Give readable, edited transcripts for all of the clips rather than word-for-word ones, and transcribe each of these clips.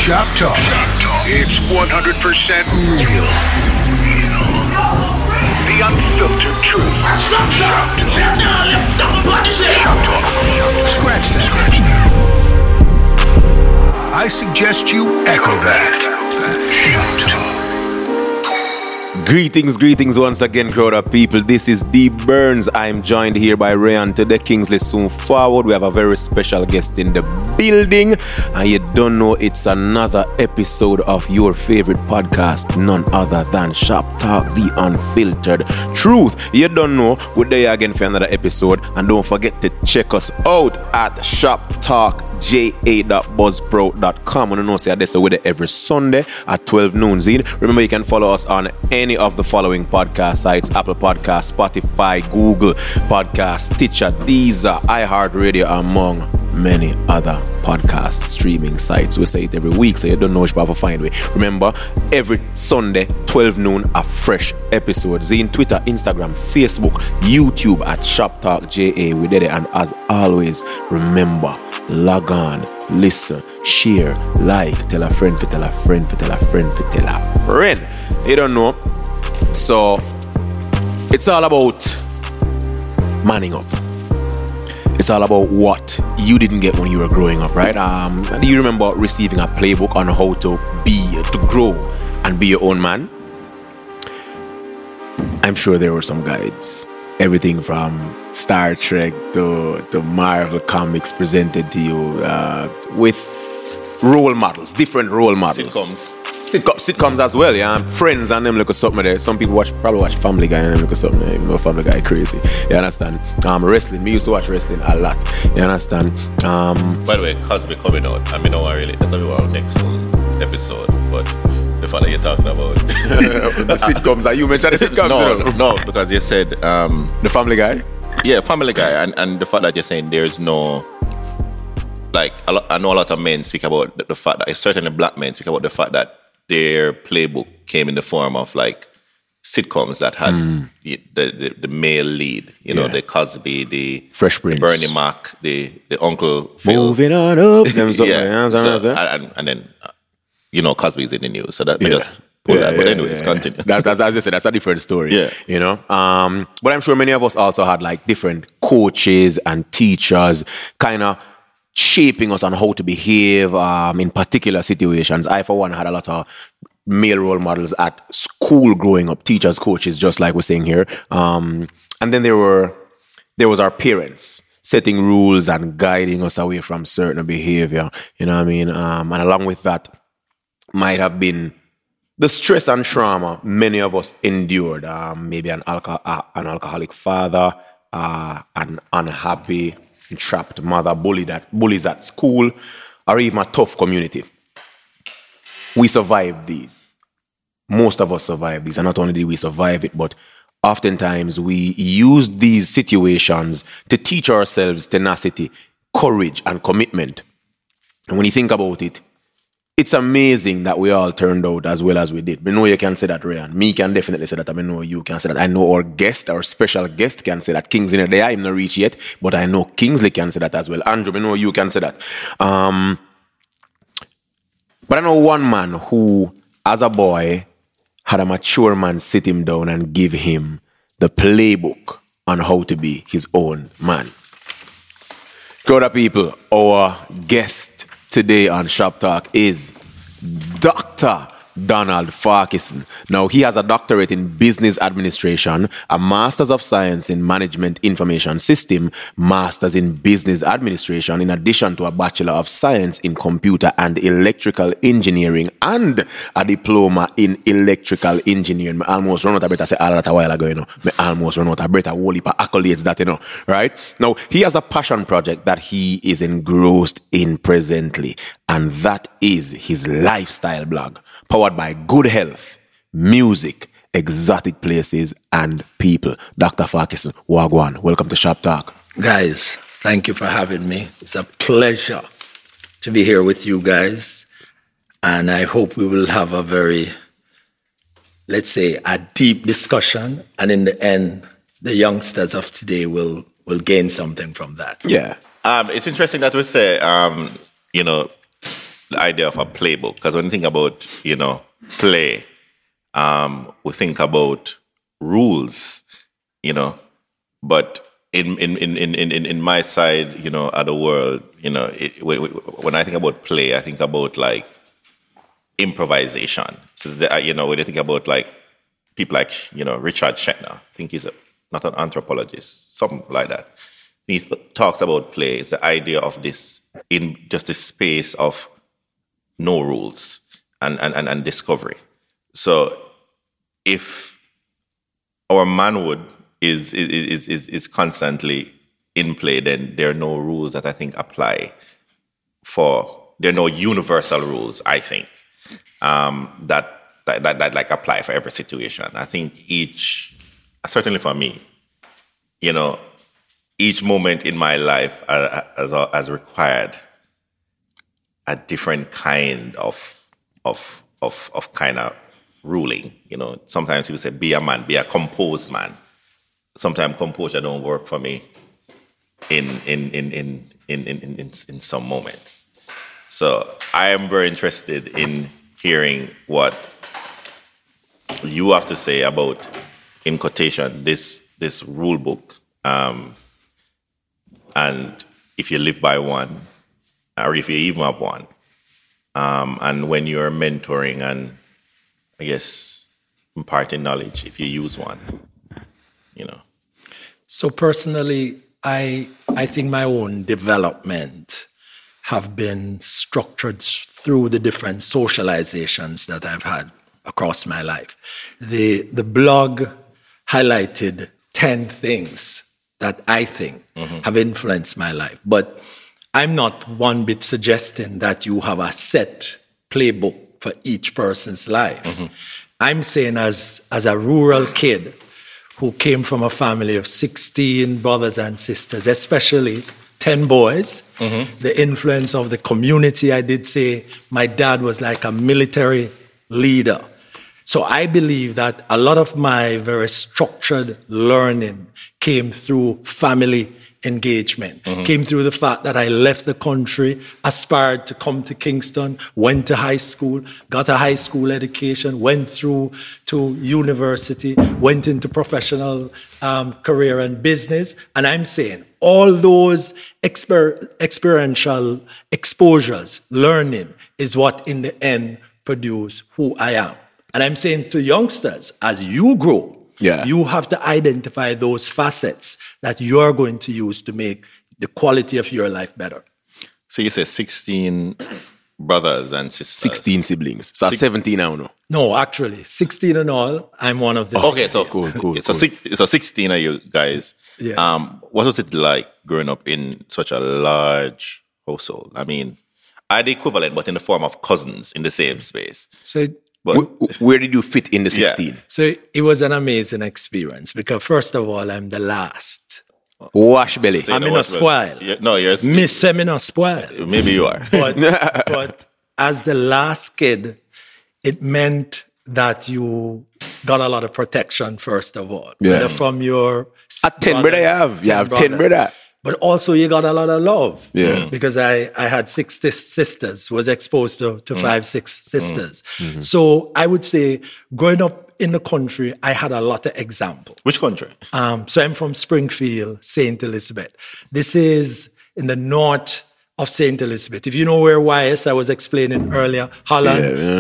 Shop Talk. It's 100% real. The unfiltered truth. Shop Talk. Scratch that. I suggest you echo that. Shop Talk. Greetings once again, crowd of people. This is D Burns. I'm joined here by Rayan today. Kingsley soon forward. We have a very special guest in the building, and you don't know, it's another episode of your favorite podcast, none other than Shop Talk, the unfiltered truth. You don't know, we're there again for another episode, and don't forget to check us out at shoptalkja.buzzsprout.com. You know, say this we're there every Sunday at 12 noon. Remember, you can follow us on any of the following podcast sites: Apple Podcasts, Spotify, Google Podcasts, Stitcher, Deezer, iHeartRadio, among many other podcast streaming sites. We say it every week, so you don't know which part to find we. Remember, every Sunday 12 noon a fresh episode. Zine, Twitter, Instagram, Facebook, YouTube at ShopTalkJA. We did it, and as always, remember, log on, listen, share, like, tell a friend, tell a friend, tell a friend, tell a friend. You don't know. So it's all about manning up. It's all about what you didn't get when you were growing up, right? Do you remember receiving a playbook on how to grow and be your own man? I'm sure there were some guides. Everything from Star Trek to Marvel comics presented to you with role models, different role models. Sitcoms as well, yeah. Friends and them look at something there. Some people probably watch Family Guy and them look at something there. Even though Family Guy crazy. You understand? Wrestling. Me used to watch wrestling a lot. You understand? By the way, Cosby coming out. I mean, no one really. That'll be our next full episode. But the fact that you're talking about the sitcoms, are you mentioned the sitcoms? No, because you said the Family Guy. Yeah, Family Guy, and the fact that you're saying there's no. Like, I know a lot of men speak about the fact that, certainly black men speak about the fact that their playbook came in the form of like sitcoms that had the male lead, you know, the Cosby, the Fresh Prince, the Bernie Mac, the Uncle Phil. Moving on up. And then you know, Cosby's in the news, so that just pull that. But anyways, continue. That's as I said, that's a different story. Yeah, you know. But I'm sure many of us also had like different coaches and teachers, kind of shaping us on how to behave in particular situations. I, for one, had a lot of male role models at school growing up, teachers, coaches, just like we're saying here. And then there was our parents setting rules and guiding us away from certain behavior. You know what I mean? And along with that might have been the stress and trauma many of us endured. Maybe an alcoholic father, an unhappy, trapped mother, bullies at school, or even a tough community. We survived these. Most of us survived these. And not only did we survive it, but oftentimes we used these situations to teach ourselves tenacity, courage, and commitment. And when you think about it, it's amazing that we all turned out as well as we did. I know you can say that, Rayan. Me can definitely say that. I know you can say that. I know our special guest can say that. Kingsley in there, I'm not reached yet, but I know Kingsley can say that as well. Andrew, I know you can say that. But I know one man who, as a boy, had a mature man sit him down and give him the playbook on how to be his own man. Crowd of people, our guest today on Shop Talk is Dr. Donald Farquharson. Now, he has a doctorate in business administration, a master's of science in management information system, master's in business administration, in addition to a bachelor of science in computer and electrical engineering, and a diploma in electrical engineering. I almost run out of breath. I said all that a while ago, you know. I almost run out of breath. A whole heap of accolades that, you know, right? Now, he has a passion project that he is engrossed in presently, and that is his lifestyle blog, powered by good health, music, exotic places, and people. Dr. Farquharson, Wagwan, welcome to Shop Talk. Guys, thank you for having me. It's a pleasure to be here with you guys. And I hope we will have a very, let's say, a deep discussion. And in the end, the youngsters of today will gain something from that. Yeah. It's interesting that we say, the idea of a playbook. Because when you think about, play, we think about rules, but in my side, of the world, when I think about play, I think about like improvisation. So when you think about like people like Richard Shetner, I think he's not an anthropologist, something like that. He talks about play. It's the idea of this in just this space of no rules and discovery. So if our manhood is constantly in play, then there are no rules that I think apply there are no universal rules, I think, that like apply for every situation. I think certainly for me, each moment in my life has required a different kind of kind of ruling. Sometimes people say, be a man, be a composed man. Sometimes composure don't work for me in some moments. So I am very interested in hearing what you have to say about, in quotation, this rule book, and if you live by one, or if you even have one, and when you're mentoring and, I guess, imparting knowledge, if you use one, So personally, I think my own development have been structured through the different socializations that I've had across my life. The blog highlighted 10 things that I think have influenced my life. But I'm not one bit suggesting that you have a set playbook for each person's life. I'm saying as a rural kid who came from a family of 16 brothers and sisters, especially 10 boys, the influence of the community, I did say my dad was like a military leader. So I believe that a lot of my very structured learning came through family engagement, came through the fact that I left the country, aspired to come to Kingston, went to high school, got a high school education, went through to university, went into professional career and business. And I'm saying all those experiential exposures, learning, is what in the end produce who I am. And I'm saying to youngsters, as you grow, you have to identify those facets that you're going to use to make the quality of your life better. So you say 16 brothers and sisters. 16 siblings. So 17 now, no? No, actually, 16 in all. I'm one of the 16. Okay, so cool. So 16 of you guys. Yeah. What was it like growing up in such a large household? I mean, are they equivalent, but in the form of cousins in the same space? So where did you fit in the 16? Yeah. So it was an amazing experience because, first of all, I'm the last. Wash belly. So I'm in a spoil. You're Miss Seminar spoil. Maybe you are. But as the last kid, it meant that you got a lot of protection, first of all. Yeah. Whether from your... A 10 brother you have. You have 10 brother. But also you got a lot of love. Yeah. Because I had 6 sisters, was exposed to 5, 6 sisters. So I would say growing up in the country, I had a lot of examples. Which country? So I'm from Springfield, St. Elizabeth. This is in the north of St. Elizabeth. If you know where YS, I was explaining earlier, Holland,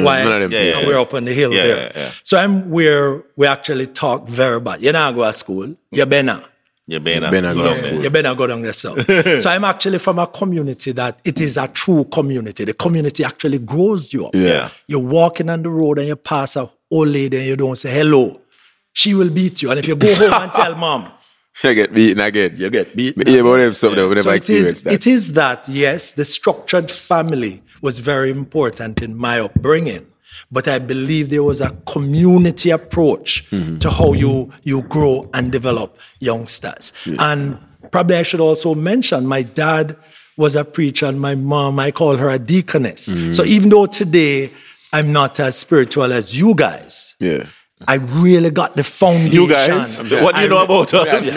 YS, and we're up on the hill there. Yeah. So I'm where we actually talk very bad. You not go to school, you better. You better go to school. You better go down yourself. So I'm actually from a community that it is a true community. The community actually grows you up. Yeah. You're walking on the road and you pass a old lady and you don't say hello. She will beat you. And if you go home and tell mom, you get beaten again. you get beaten. Yeah, but whenever So I experience that. it is that, yes, the structured family was very important in my upbringing. But I believe there was a community approach to how you grow and develop youngsters. Yeah. And probably I should also mention, my dad was a preacher and my mom, I call her a deaconess. So even though today I'm not as spiritual as you guys, I really got the foundation. You guys, what do you know about us?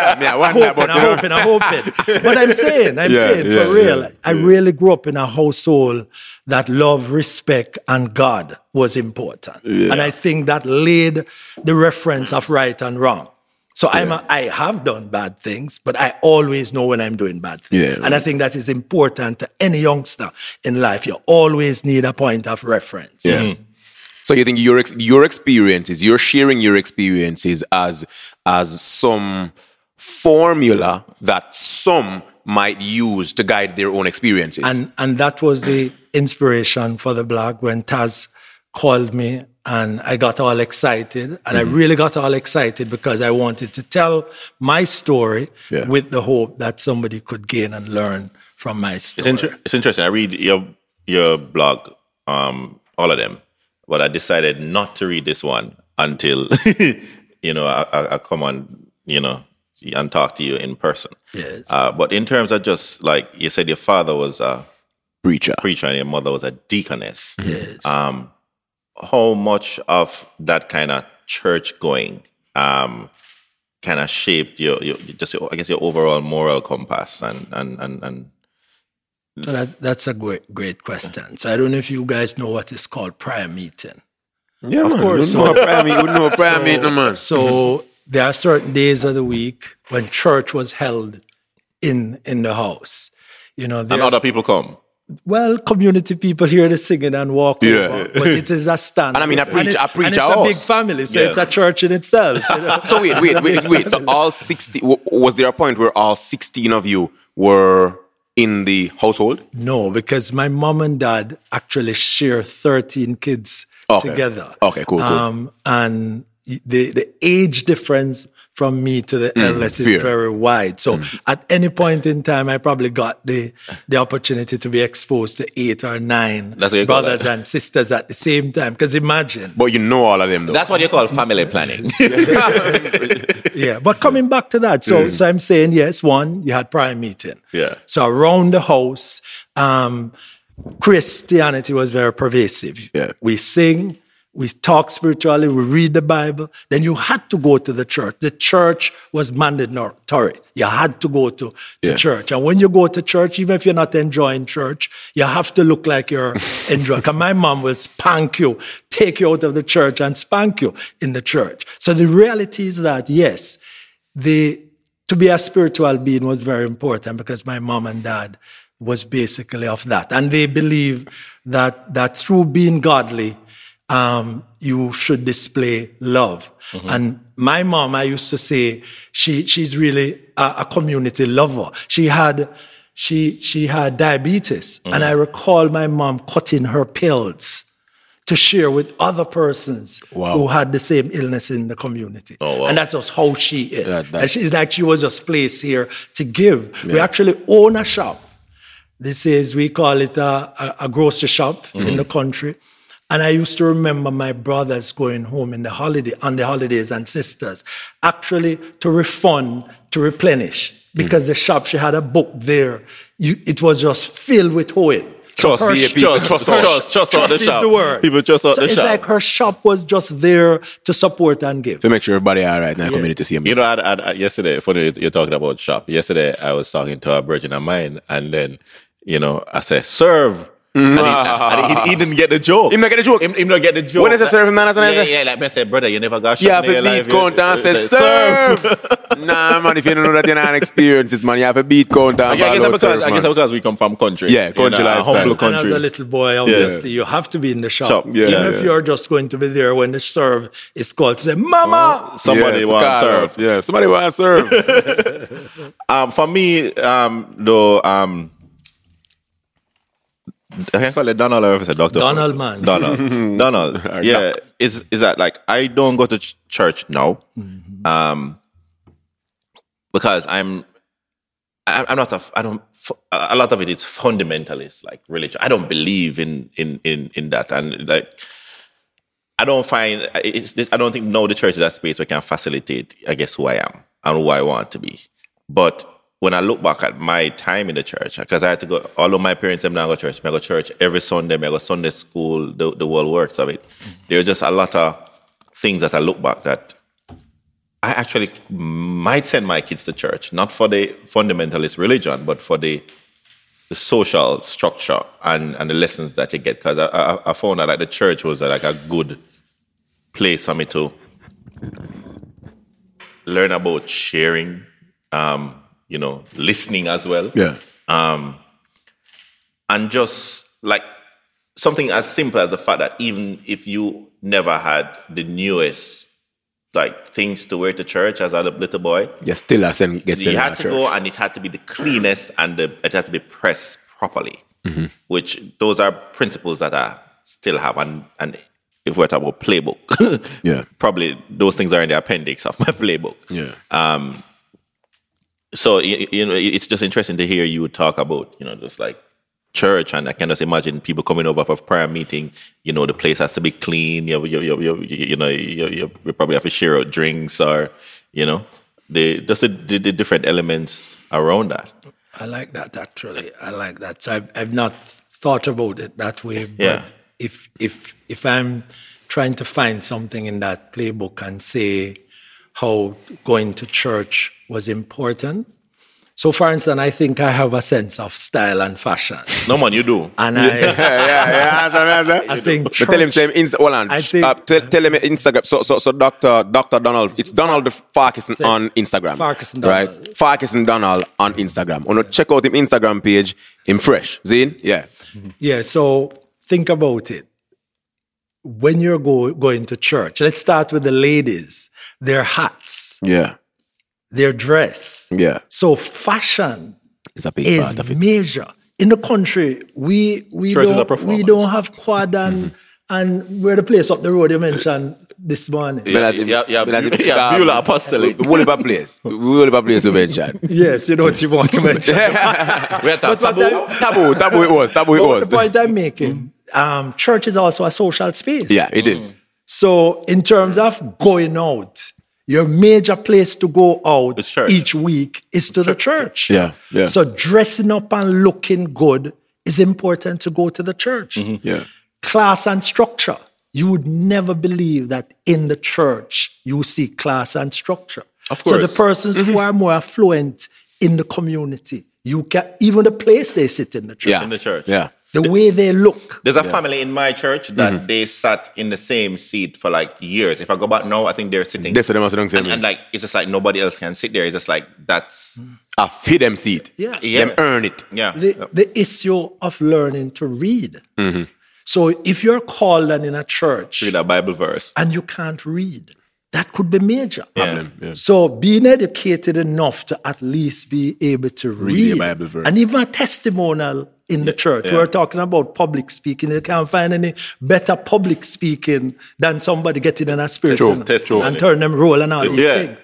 I'm hoping. But I'm saying, for real, I really grew up in a household that love, respect, and God was important. And I think that laid the reference of right and wrong. So I have done bad things, but I always know when I'm doing bad things. And I think that is important to any youngster in life. You always need a point of reference. So you think your experiences, you're sharing your experiences as some formula that some might use to guide their own experiences. And that was the inspiration for the blog when Taz called me and I got all excited. And I really got all excited because I wanted to tell my story with the hope that somebody could gain and learn from my story. It's interesting. I read your blog, all of them. But I decided not to read this one until, I come on, and talk to you in person. Yes. But in terms of just like you said, your father was a preacher and your mother was a deaconess. Yes. How much of that kind of church going kind of shaped your overall moral compass and So that's a great question. So I don't know if you guys know what is called prayer meeting. Yeah, of course. We know prayer meeting, man. So there are certain days of the week when church was held in the house. And other people come. Well, community people hear the singing and walk over, but it is a stand. And I mean, a preacher and it's a big family, so it's a church in itself. So wait. So all 60, was there a point where all 16 of you were in the household? No, because my mom and dad actually share 13 kids together. Okay, cool. And the age difference from me to the eldest is very wide. So at any point in time, I probably got the opportunity to be exposed to 8 or 9 brothers and sisters at the same time. Because imagine. But you know all of them, though. That's what you call family planning. Yeah, but coming back to that, so I'm saying, yes, one, you had prayer meeting. Yeah. So around the house, Christianity was very pervasive. Yeah. We sing, we talk spiritually, we read the Bible. Then you had to go to the church. The church was mandatory. You had to go to church. And when you go to church, even if you're not enjoying church, you have to look like you're enjoying. Because my mom will spank you, take you out of the church and spank you in the church. So the reality is that, yes, to be a spiritual being was very important because my mom and dad was basically of that. And they believe that through being godly, you should display love. And my mom, I used to say, she's really a community lover. She had diabetes, and I recall my mom cutting her pills to share with other persons who had the same illness in the community. Oh, wow. And that's just how she is. And she's like, she was just placed here to give. We actually own a shop. This is, we call it a grocery shop in the country. And I used to remember my brothers going home on the holidays and sisters, actually to refund, to replenish. Because the shop, she had a book there. It was just filled with hoeing. Trust is the word. People trust out the shop. It's like her shop was just there to support and give. To make sure everybody all right in the community see him. Yesterday, funny you're talking about shop. Yesterday, I was talking to a virgin of mine, and then, I said, serve. And he didn't get the joke. He not get the joke. He not get the joke. When is the serving man? Like I said, brother, you never got shot in your life. You have to beat count and say, serve. Nah, man, if you don't know that you're not experiences, man, you have to beat count and I guess because we come from country. Yeah, country lifestyle. Humble country. And as a little boy, obviously, you have to be in the shop. Even if you're just going to be there when the serve is called to say, Mama! Somebody want to serve. Yeah, somebody want to serve. For me, though, I can't call it Donald or if it's a doctor. Donald, man. Donald. Yeah. Is that like, I don't go to church now. Because I'm not a lot of it is fundamentalist, like religion. I don't believe in that. And like, I don't think now the church is a space where I can facilitate, I guess, who I am and who I want to be. But when I look back at my time in the church, because I had to go, although my parents didn't go to church, I go to church every Sunday, I go Sunday school, the whole works of it. There was just a lot of things that I look back that I actually might send my kids to church, not for the fundamentalist religion, but for the social structure and the lessons that you get. Because I found that like the church was like a good place for me to learn about sharing, listening as well. Yeah. And just like something as simple as the fact that even if you never had the newest like things to wear to church as a little boy, You still have to get sent you to had to church. go and it had to be the cleanest and it had to be pressed properly, which those are principles that I still have. And if we're talking about playbook, Yeah. probably those things are in the appendix of my playbook. Yeah. So, it's just interesting to hear you talk about, just like church, and I can just imagine people coming over for a prayer meeting. The place has to be clean. You probably have to share out drinks, or the different elements around that. I like that, actually. I like that. So I've not thought about it that way. But Yeah. if I'm trying to find something in that playbook and say how going to church was important. So, for instance, I think I have a sense of style and fashion. No, man, you do. And I think But tell him, hold on. I think- Tell him Instagram. So Dr. Donald, it's Donald Farquharson on Instagram. Farquharson Donald. Right? Farquharson Donald on Instagram. Check out him Instagram page. Him fresh. Zine? Yeah. Yeah, so think about it. When you're going to church, let's start with the ladies. Their hats, Yeah. their dress. Yeah. So fashion It's a big is part of it. major. In the country, we Church is a don't performance. have quad and we're the place up the road you mentioned this morning. Yeah, Beulah Apostolic. We will have a place. We will have a place to mention. Yes, you know what you want to mention. We had But what Taboo it was. the point I'm making, church is also a social space. Yeah, it is. So in terms of going out, your major place to go out It's church. each week is to the church. Yeah, yeah. So dressing up and looking good is important to go to the church. Yeah. Class and structure. You would never believe that in the church you see class and structure. Of So the course. persons who are more affluent in the community, you can even the place they sit in the church, Yeah. In the church. Yeah. the way they look. There's a family in my church that they sat in the same seat for like years. If I go back now, I think they're sitting. That's what they must have done. and like it's just like nobody else can sit there. It's just like that's A feed them seat. Yeah. Yeah. Them earn it. yeah. The issue of learning to read. So if you're called and in a church Read a Bible verse. and you can't read, that could be major. Yeah. Yeah. So being educated enough to at least be able to read, a Bible verse. and even a testimonial in the church. Yeah. We're talking about public speaking. You can't find any better public speaking than somebody getting in a spirit True. and Testimony. turn them roll and all these Yeah. things.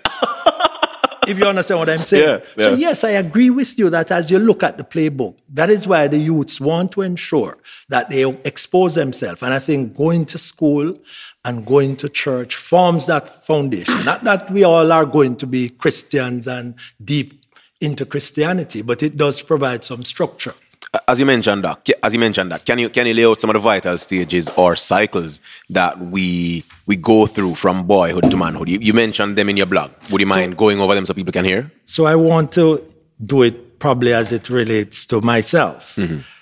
If you understand what I'm saying. Yeah, So yeah. yes, I agree with you that as you look at the playbook, that is why the youths want to ensure that they expose themselves. And I think going to school and going to church forms that foundation. Not that we all are going to be Christians and deep into Christianity, but it does provide some structure. As you mentioned that, can you lay out some of the vital stages or cycles that we go through from boyhood to manhood? You mentioned them in your blog. Would you mind going over them so people can hear? So I want to do it probably as it relates to myself.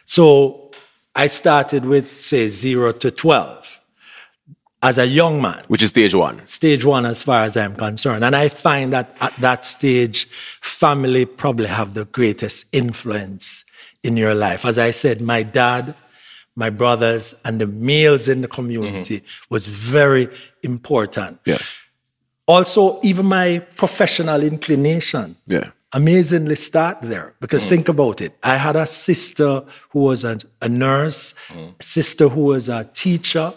So I started with, say, 0 to 12 as a young man. Which is stage one. Stage one as far as I'm concerned. And I find that at that stage, family probably have the greatest influence in your life. As I said, my dad, my brothers, and the males in the community was very important. Yeah. Also, even my professional inclination Yeah. amazingly start there. Because think about it. I had a sister who was a nurse, a sister who was a teacher,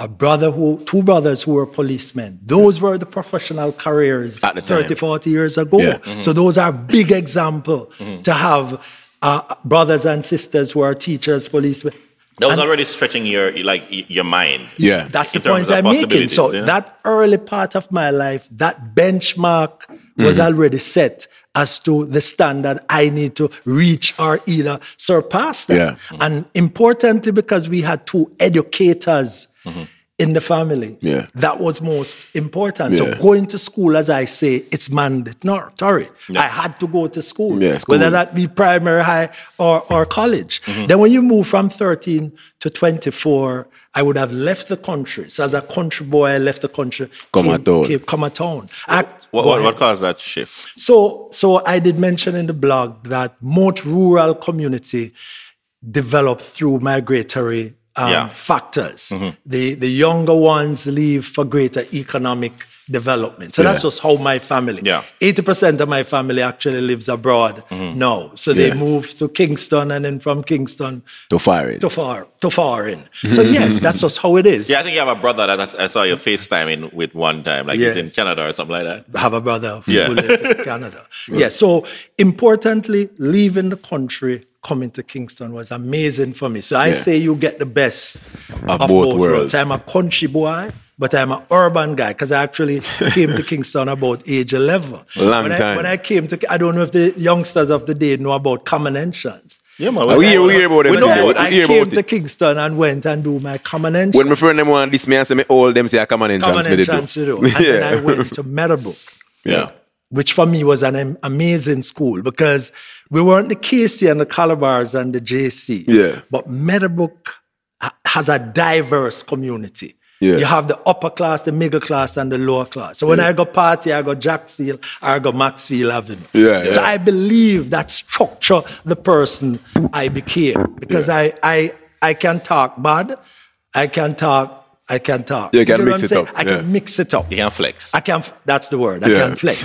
two brothers who were policemen. Those were the professional careers At the time. 30, 40 years ago. Yeah. So those are big example to have brothers and sisters who are teachers, policemen. That was already stretching your mind. Yeah. That's the In terms point of I'm making. possibilities, So yeah. that early part of my life, that benchmark was already set as to the standard I need to reach or either surpass that. Yeah. And importantly, because we had two educators in the family. Yeah. That was most important. Yeah. So going to school, as I say, it's mandatory. I had to go to school, Yeah, school. whether that be primary, high, or college. Then when you move from 13 to 24, I would have left the country. So as a country boy, I left the country. Come a town. Come a town. What caused that shift? So I did mention in the blog that most rural community developed through migratory factors. The younger ones leave for greater economic development. So that's just how my family. 80% of my family actually lives abroad now. So they moved to Kingston, and then from Kingston to Foreign. to Foreign. So yes, that's just how it is. Yeah, I think you have a brother that I saw you FaceTiming with one time, like he's in Canada or something like that. I have a brother who lives in Canada. So importantly, leaving the country, coming to Kingston was amazing for me. So I say you get the best of both worlds. I'm a country boy, but I'm an urban guy because I actually came to Kingston about age 11. Long time. When I came to, I don't know if the youngsters of the day know about common entrance. Yeah, man. We hear about it. I came to Kingston and went and do my common entrance. When my friend them want this, me and say me all them say a common entrance. Common entrance to do. And then I went to Meadowbrook. Which for me was an amazing school because we weren't the KC and the Calabars and the JC. But Meadowbrook has a diverse community. You have the upper class, the middle class, and the lower class. So when I go party, I go Jack Seal, or I go Maxfield Avenue. So I believe that structure the person I became. Because I can talk bad, I can talk. You can mix it up. I can mix it up. You can flex. That's the word. I can flex.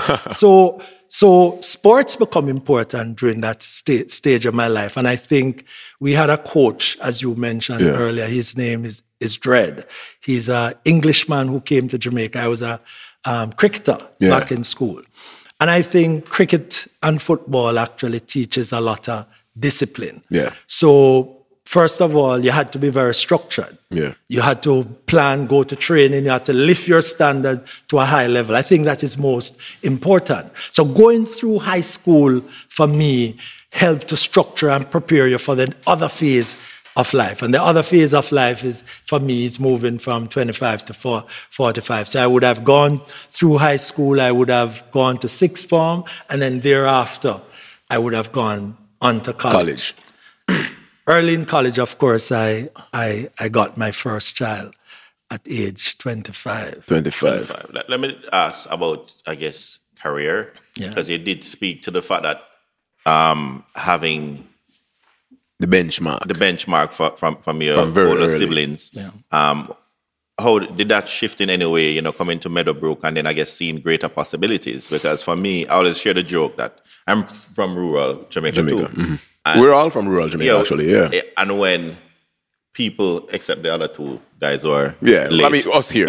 So sports become important during that stage of my life. And I think we had a coach, as you mentioned earlier. His name is Dredd. He's an Englishman who came to Jamaica. I was a cricketer back in school. And I think cricket and football actually teaches a lot of discipline. So first of all, you had to be very structured. You had to plan, go to training. You had to lift your standard to a high level. I think that is most important. So going through high school, for me, helped to structure and prepare you for the other phase of life. And the other phase of life is, for me, is moving from 25 to 45. So I would have gone through high school. I would have gone to sixth form. And then thereafter, I would have gone on to college. Early in college, of course, I got my first child at age 25. 25. Let me ask about, I guess, career. Because you did speak to the fact that having the benchmark from your older siblings. How did that shift in any way, coming to Meadowbrook and then I guess seeing greater possibilities? Because for me, I always share the joke that I'm from rural Jamaica. Too. We're all from rural Jamaica, actually, And when people, except the other two guys who are late, I mean, us here,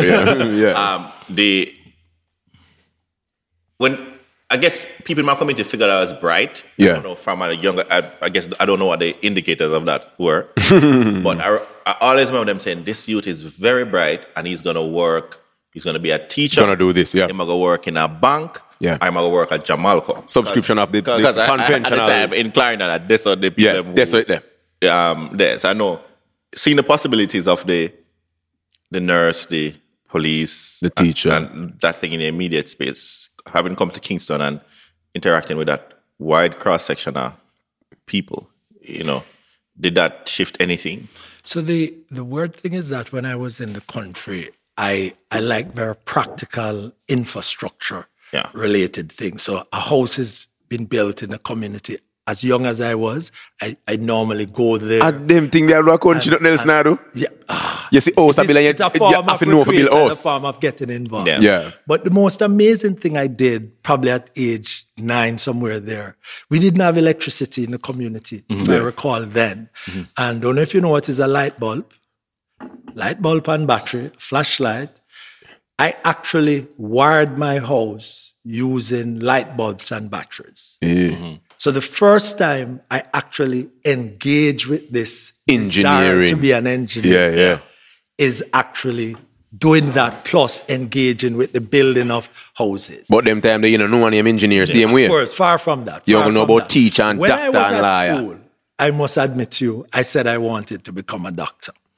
when I guess people in my community figured I was bright. I don't know, from a younger, I guess I don't know what the indicators of that were. But I always remember them saying, this youth is very bright and he's going to work. He's going to be a teacher. He's going to do this, He's going to work in a bank. I'm going to work at Jamalco. Subscription of the conventional. At the time, inclined that that's what the people that's right there. So I know, seeing the possibilities of the nurse, the police, the teacher, and that thing in the immediate space, having come to Kingston and interacting with that wide cross-section of people, did that shift anything? So the weird thing is that when I was in the country, I like very practical infrastructure related things. So a house has been built in a community. As young as I was, I normally go there. And them thing they are a country, nothing else now, though. You see, it's a form of getting involved. But the most amazing thing I did, probably at age 9, somewhere there, we didn't have electricity in the community, if I recall then. And I don't know if you know what is a light bulb and battery, flashlight. I actually wired my house using light bulbs and batteries. So the first time I actually engaged with this engineering, to be an engineer, is actually doing that plus engaging with the building of houses. But them time, no one am engineer same way. Of course, far from that. You don't know about teacher and doctor and lawyer. School, I must admit to you, I said I wanted to become a doctor.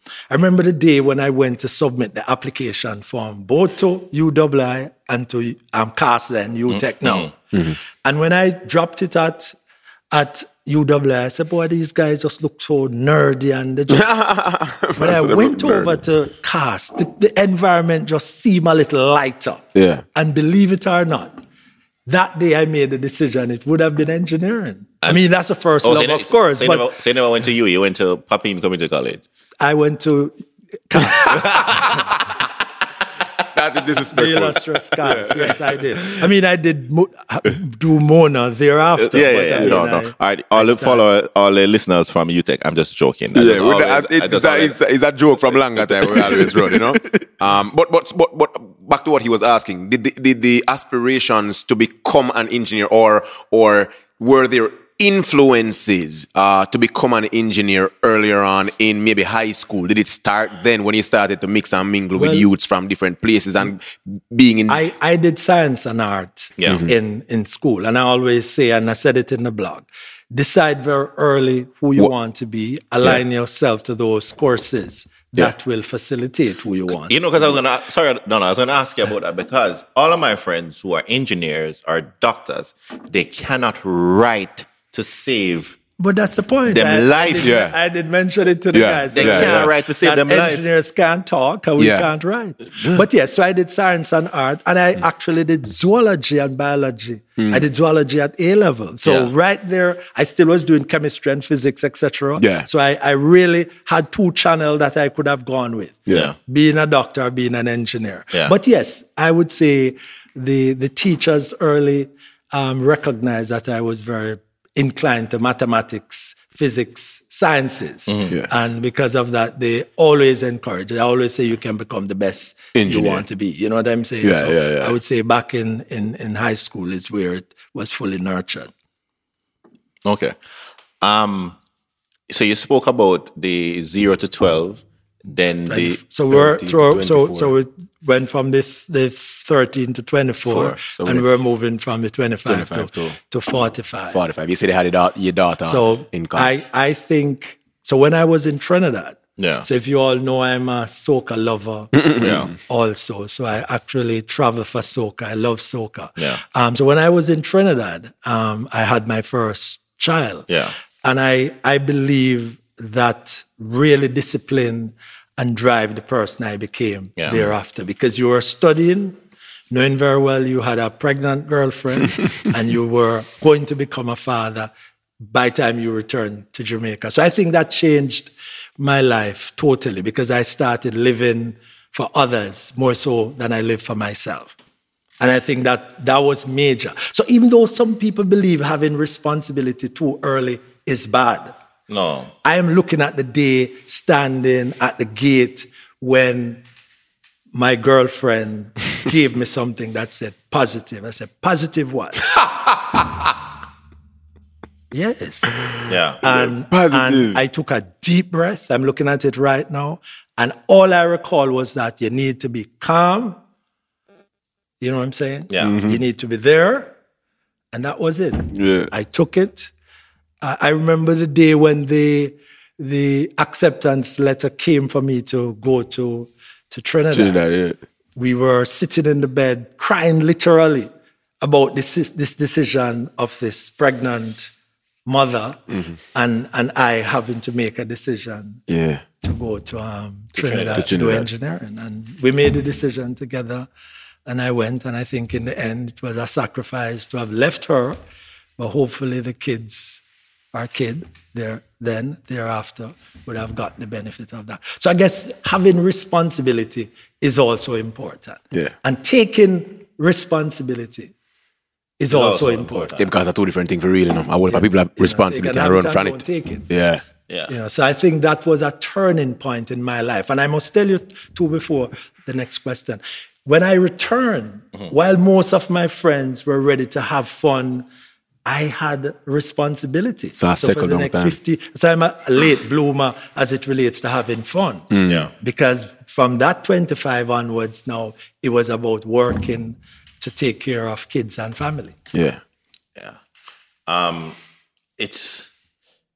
I remember the day when I went to submit the application form, both to UWI and to CAS then, UTech now. And when I dropped it at UWI, I said, boy, these guys just look so nerdy. And they just... When I went over to CAS, the environment just seemed a little lighter. Yeah. And believe it or not, that day I made the decision, it would have been engineering. I mean, that's the first love, of course. So you never went to U, you went to Papine Community College? I went to CAS. That is disrespectful. Illustrious CAS, yes, I did. I mean, I did do Mona thereafter. No. All right, all the listeners from UTech, I'm just joking. It's a joke from longer time we always run, you know. But back to what he was asking, did the aspirations to become an engineer, or were there influences to become an engineer earlier on in maybe high school? Did it start then when you started to mix and mingle with youths from different places and being in... I did science and art in school. And I always say, and I said it in the blog, decide very early who you want to be, align yourself to those courses that will facilitate who you want. You know, because I was going to ask you about that, because all of my friends who are engineers or doctors, they cannot write to save but that's the point. life. I did mention it to the guys. They can't write to save them life. Engineers can't talk and we can't write. But yes, so I did science and art, and I actually did zoology and biology. I did zoology at A level. So right there, I still was doing chemistry and physics, etc. So I really had two channels that I could have gone with. Being a doctor, being an engineer. But yes, I would say the teachers early recognized that I was very inclined to mathematics, physics, sciences. And because of that, they always encourage. I always say you can become the best engineer you want to be. You know what I'm saying? I would say back in high school is where it was fully nurtured. Okay. So you spoke about the 0 to 12, then the... So it went from the 13 to 24, and we're moving from the 25 to 45. 45. You said they had your daughter in college. I think, so when I was in Trinidad, so if you all know, I'm a soca lover also. So I actually travel for soca. I love soca. So when I was in Trinidad, I had my first child. And I believe that really discipline and drive the person I became thereafter. Because you were studying, knowing very well you had a pregnant girlfriend and you were going to become a father by the time you returned to Jamaica. So I think that changed my life totally, because I started living for others more so than I lived for myself. And I think that was major. So even though some people believe having responsibility too early is bad, no, I am looking at the day standing at the gate when my girlfriend gave me something that said positive. I said, positive what? Yes. And I took a deep breath. I'm looking at it right now. And all I recall was that you need to be calm. You know what I'm saying? You need to be there. And that was it. I took it. I remember the day when the acceptance letter came for me to go to Trinidad. We were sitting in the bed crying literally about this decision of this pregnant mother and I having to make a decision to go to Trinidad to do engineering. And we made a decision together, and I went, and I think in the end it was a sacrifice to have left her, but hopefully the kids... Our kid thereafter would have gotten the benefit of that. So I guess having responsibility is also important. And taking responsibility is also important. Because they're two different things for real, you know. I want people have responsibility and run from it. Take it. You know, so I think that was a turning point in my life. And I must tell you too before the next question. When I returned, while most of my friends were ready to have fun, I had responsibility. So for the next 50, so I'm a late bloomer as it relates to having fun. Because from that 25 onwards now, it was about working to take care of kids and family. It's because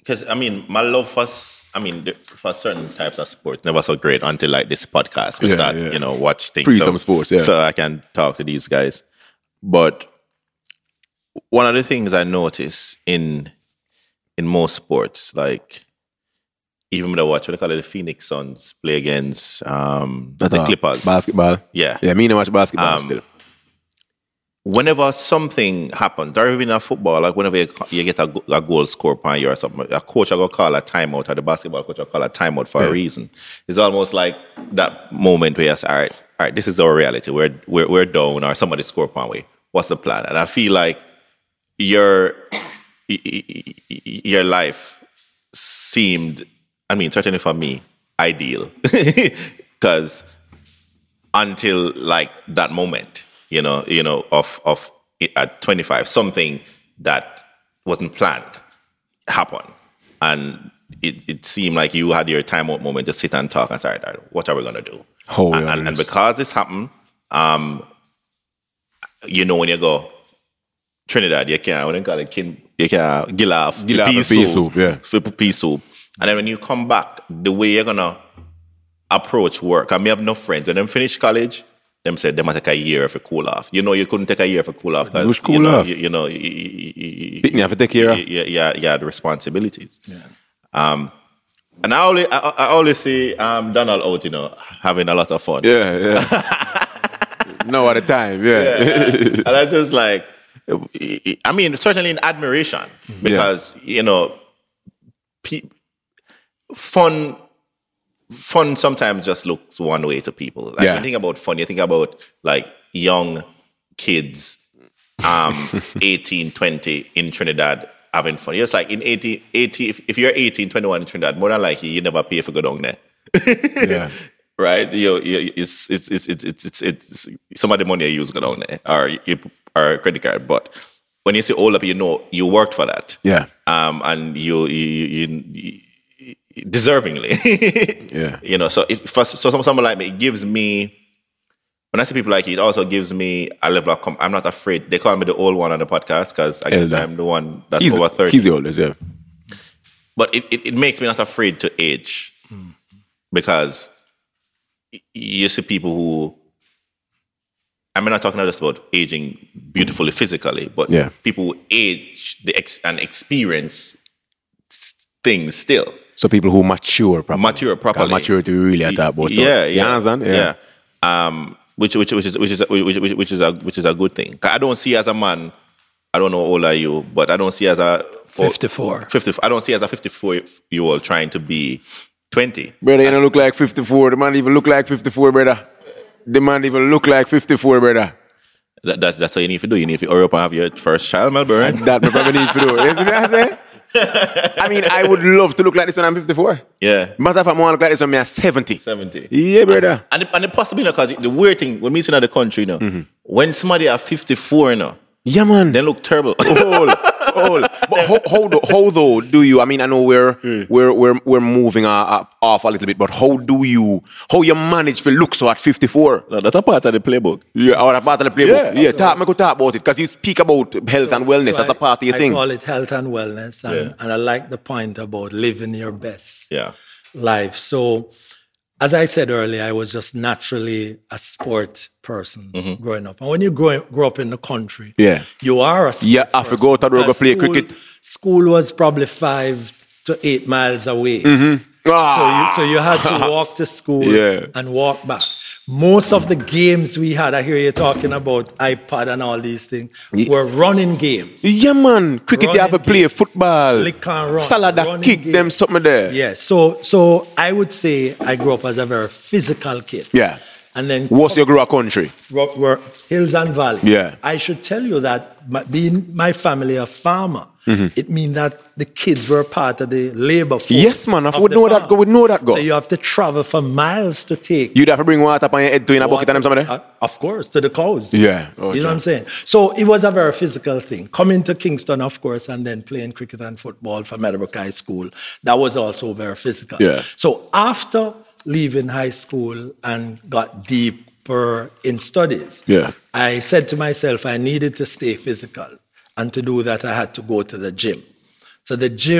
because I mean, my love for for certain types of sports never so great until like this podcast. We start, watch things. Some sports, yeah. So I can talk to these guys. But one of the things I notice in most sports, like even when I watch what they call it, the Phoenix Suns play against the Clippers. Basketball. Yeah. Yeah, me no watch basketball still. Whenever something happens, or even in football, like whenever you get a goal score upon you or something, a coach will call a timeout, or the basketball coach will call a timeout for a reason. It's almost like that moment where you say, all right, this is our reality. We're down, or somebody score upon we. What's the plan? And I feel like your life seemed, I mean, certainly for me, ideal. Because until like that moment, of at 25, something that wasn't planned happened. And it seemed like you had your timeout moment to sit and talk and say, all right, what are we going to do? And because this happened, when you go Trinidad, you can't, what do you call it? You can't gill off pea soup. Yeah. Pea soup. And then when you come back, the way you're going to approach work, I may have no friends. When them finish college, them said they might take a year for cool off. You couldn't take a year for cool off because you have to take care of. You had responsibilities. Yeah. And I always see Donald out, having a lot of fun. Yeah. No, at a time. Yeah. And I just like, I mean, certainly in admiration because fun sometimes just looks one way to people. Like when you think about fun, you think about like young kids, 18, 20 in Trinidad having fun. It's like in 80 if you're 18, 21 in Trinidad, more than likely you never pay for go down there. Yeah. Right? It's some of the money you use go down there or credit card. But when you say all up, you worked for that. Yeah. And you deservingly. Yeah. So someone like me, it gives me, when I see people like you, it also gives me a level of I'm not afraid. They call me the old one on the podcast because I guess I'm the one that's over 30. He's the oldest, yeah. But it makes me not afraid to age because you see people who, I'm not talking just about aging beautifully physically, but people who age and experience things still. So people who mature properly. Maturity really at that point. So, you understand? Yeah. Which is a good thing. I don't see as a man, I don't know how old are you, but I don't see as a 54. I don't see as a 54-year-old trying to be 20. Brother, you don't look like 54. The man even look like 54, brother. The man even look like 54, brother. That's what you need to do. You need to hurry up and have your first child, Melbourne. That we probably need to do. You see what I say? I mean, I would love to look like this when I'm 54. Yeah. Matter of fact, I want to look like this when I'm 70. 70. Yeah, brother. And the possibility, because the weird thing, when we see in the country, when somebody are 54, yeah, man, they look terrible. But how though do you? I mean, I know we're moving off a little bit, but how you manage to look so at 54? No, that's a part of the playbook. Yeah, or a part of the playbook. Yeah, talk about it because you speak about health and wellness as a part of your thing. I call it health and wellness, and I like the point about living your best life. So, as I said earlier, I was just naturally a sport person growing up. And when you grow up in the country, you are a sports person. I forgot to go play cricket. School was probably 5 to 8 miles away. So you had to walk to school and walk back. Most of the games we had, I hear you talking about iPad and all these things, were running games. Yeah, man. Cricket, you have to play football. Lick and run. Salad, kick them something there. Yeah, so I would say I grew up as a very physical kid. Yeah. And then what's your grow country? Hills and Valley. Yeah. I should tell you that being my family a farmer, it means that the kids were part of the labor force. Yes, man. I would know that go. So you have to travel for miles to take. You'd have to bring water up on your head to in a bucket and something there? Of course, to the cows. Yeah. Okay. You know what I'm saying? So it was a very physical thing. Coming to Kingston, of course, and then playing cricket and football for Meadowbrook High School, that was also very physical. Yeah. So after leaving high school and got deeper in studies, I said to myself I needed to stay physical. And to do that, I had to go to the gym. So the gym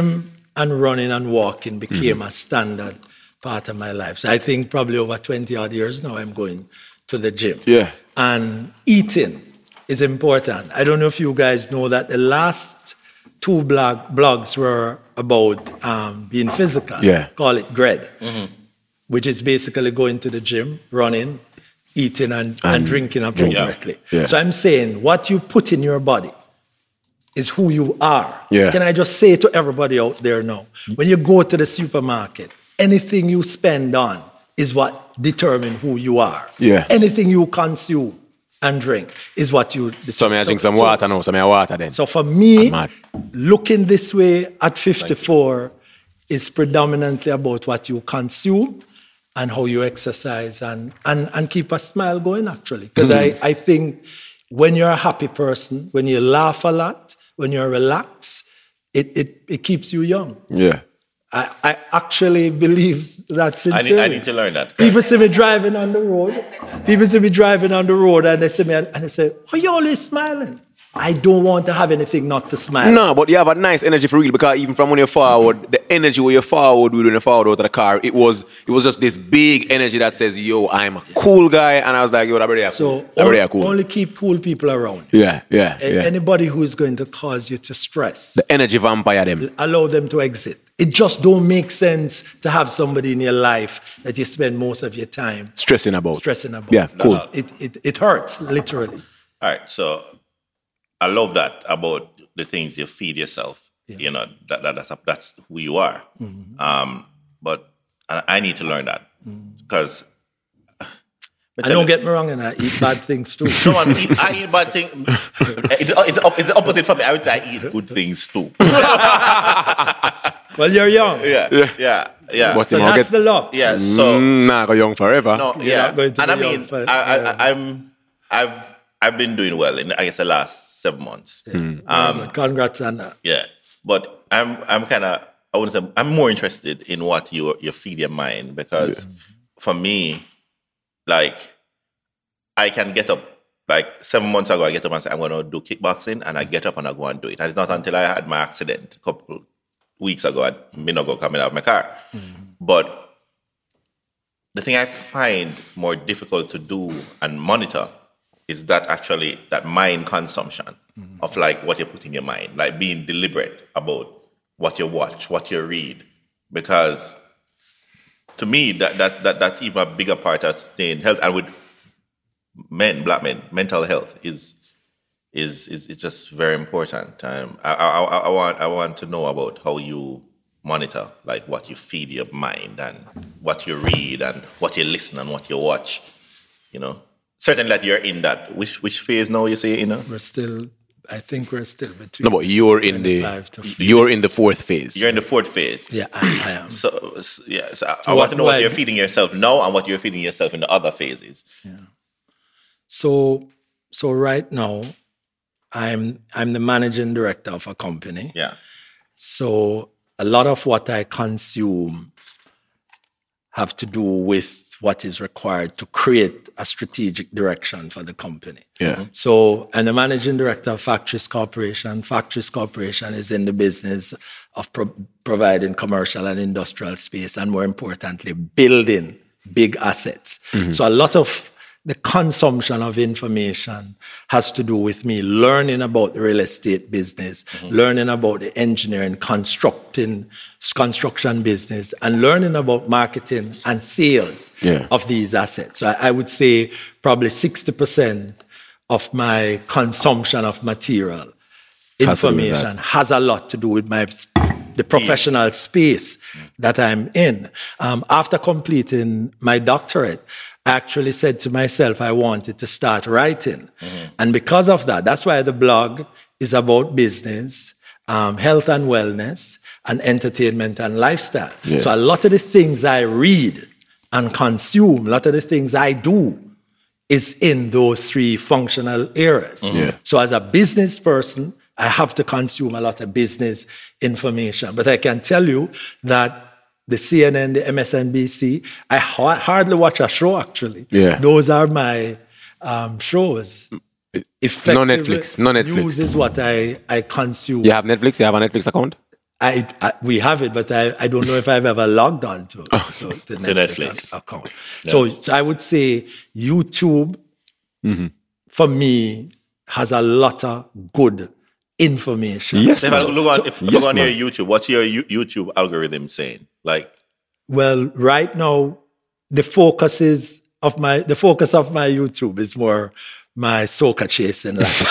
and running and walking became a standard part of my life. So I think probably over 20 odd years now I'm going to the gym. Yeah. And eating is important. I don't know if you guys know that the last two blogs were about being physical. Yeah. Call it GRED, which is basically going to the gym, running, eating and drinking appropriately. Yeah. So I'm saying what you put in your body is who you are. Yeah. Can I just say to everybody out there now, when you go to the supermarket, anything you spend on is what determines who you are. Yeah. Anything you consume and drink is what you... So I drink some water now, so I water then. So for me, I'm mad. looking this way at 54 is predominantly about what you consume and how you exercise and keep a smile going, actually. Because I think when you're a happy person, when you laugh a lot, when you're relaxed, it keeps you young. Yeah. I actually believe that sincerely. I need to learn that. People see me driving on the road. People see me driving on the road and they see me and they say, "Why you always smiling?" I don't want to have anything not to smile. No, but you have a nice energy for real, because even from when you're forward, the energy where you're forward with when you're forward out of the car, it was just this big energy that says, yo, I'm a cool guy. And I was like, yo, that's really cool. So only keep cool people around. Yeah. Anybody who is going to cause you to stress, The energy vampire them. allow them to exit. It just don't make sense to have somebody in your life that you spend most of your time Stressing about. Yeah, cool. It hurts, literally. All right, so I love that about the things you feed yourself. Yeah. You know, that's who you are. But I need to learn that because Don't get me wrong, and I eat bad things too. no, I eat bad things. It's the opposite for me. I would say I eat good things too. Well, you're young. Yeah. But So that's the luck. Yeah. So Nah, go young forever. no, You're yeah. not going to And I be mean, young for- I've been doing well in I guess the last 7 months. Very good. Congrats on that. Yeah, but I'm kind of I wouldn't say I'm more interested in what you feed your mind because for me, like I can get up like 7 months ago. I get up and say I'm going to do kickboxing, and I get up and I go and do it. And it's not until I had my accident a couple weeks ago I not go coming out of my car. But the thing I find more difficult to do and monitor is that mind consumption of like what you put in your mind, like being deliberate about what you watch, what you read, because to me that's even a bigger part of staying healthy. And with black men, mental health is just very important. I want to know about how you monitor like what you feed your mind and what you read and what you listen and what you watch. You know, certainly that you're in that. Which phase now you say you know? I think we're still between. No, but you're in 25 to 50. you're in the fourth phase. You're in the fourth phase. Yeah, I am. So I want to know what what you're I- feeding yourself now and what you're feeding yourself in the other phases. So right now, I'm the managing director of a company. Yeah. So a lot of what I consume have to do with what is required to create a strategic direction for the company. Yeah. So I'm the managing director of Factories Corporation. Factories Corporation is in the business of providing commercial and industrial space, and more importantly, building big assets. So a lot of the consumption of information has to do with me learning about the real estate business, learning about the engineering, construction business, and learning about marketing and sales of these assets. So I would say probably 60% of my consumption of material information has a lot to do with the professional space that I'm in. After completing my doctorate, I actually said to myself I wanted to start writing. And because of that, that's why the blog is about business, health and wellness, and entertainment and lifestyle. So a lot of the things I read and consume, a lot of the things I do is in those three functional areas. So as a business person, I have to consume a lot of business information. But I can tell you that the CNN, the MSNBC, I hardly watch a show, actually. Those are my shows. No Netflix. News is what I consume. You have Netflix? You have a Netflix account? we have it, but I don't know if I've ever logged on to the Netflix account. Yeah. So I would say YouTube, for me, has a lot of good information. Yes, If man. I look on, if you Yes, go on your man. YouTube, what's your YouTube algorithm saying? Like, Well, right now, the focus of my YouTube is more my soca chasing life.